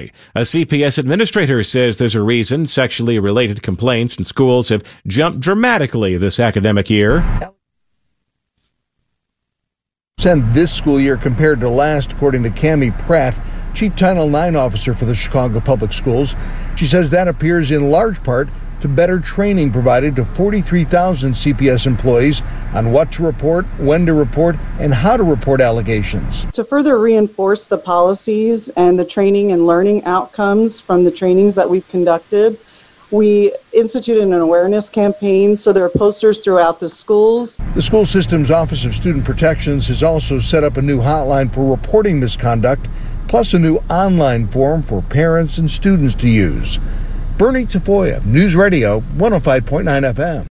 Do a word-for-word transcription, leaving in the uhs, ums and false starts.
A C P S administrator says there's a reason sexually related complaints in schools have jumped dramatically this academic year. This school year compared to last, according to Cami Pratt, Chief Title nine Officer for the Chicago Public Schools. She says that appears in large part to better training provided to forty-three thousand C P S employees on what to report, when to report, and how to report allegations. To further reinforce the policies and the training and learning outcomes from the trainings that we've conducted, we instituted an awareness campaign, so there are posters throughout the schools. The school system's Office of Student Protections has also set up a new hotline for reporting misconduct, plus a new online form for parents and students to use. Bernie Tafoya, News Radio, one oh five point nine F M.